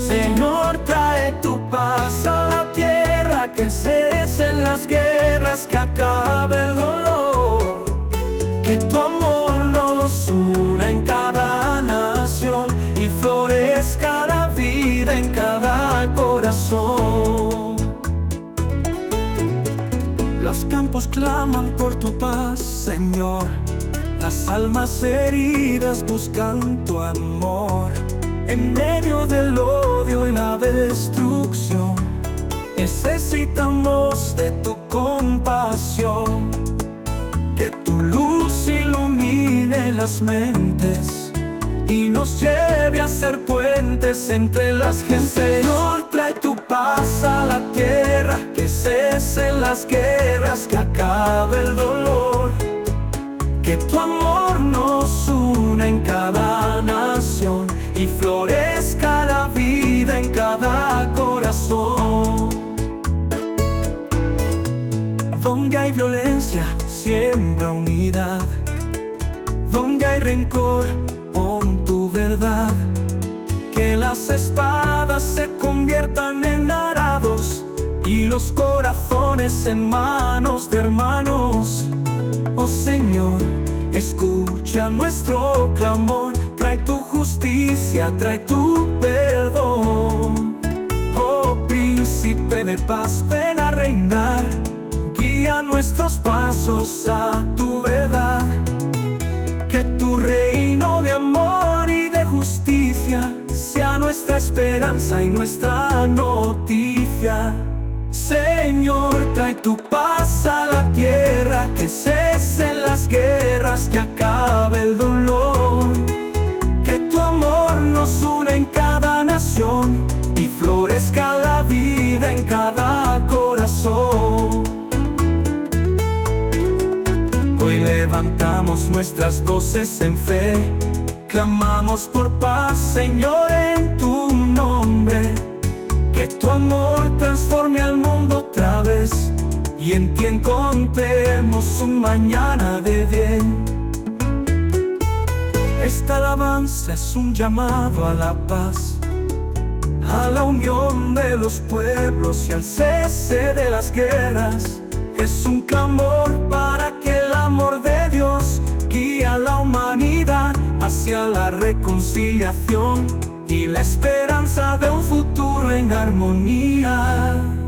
Señor, trae tu paz a la tierra, que cesen las guerras, que acabe el dolor, que tu amor nos una en cada nación y florezca la vida en cada corazón. Los campos claman por tu paz, Señor. Las almas heridas buscan tu amor. En medio del odio y la destrucción, necesitamos de tu compasión. Que tu luz ilumine las mentes y nos lleve a ser puentes entre las gentes. Señor, trae tu paz a la tierra, que cesen las guerras, que acabe el dolor, que tu amor nos una en cada nación y florezca la vida en cada corazón. Donde hay violencia, siembra unidad. Donde hay rencor, pon tu verdad. Que las espadas se conviertan en arados y los corazones en manos de hermanos. Oh Señor, escucha nuestro clamor. Trae tu justicia, trae tu perdón. Oh Príncipe de paz, ven a reinar. Guía nuestros pasos a tu verdad. Que tu reino de amor y de justicia sea nuestra esperanza y nuestra noticia. Señor, trae tu paz a la tierra, que cesen las guerras, que acabe el dolor, que tu amor nos une en cada nación y florezca la vida en cada corazón. Hoy levantamos nuestras voces en fe, clamamos por paz, Señor, en tu nombre. Que tu amor transforme al mundo otra vez y en ti encontremos un mañana de bien. Esta alabanza es un llamado a la paz, a la unión de los pueblos y al cese de las guerras. Es un clamor para que el amor de Dios guíe a la humanidad hacia la reconciliación y la esperanza de un futuro en armonía.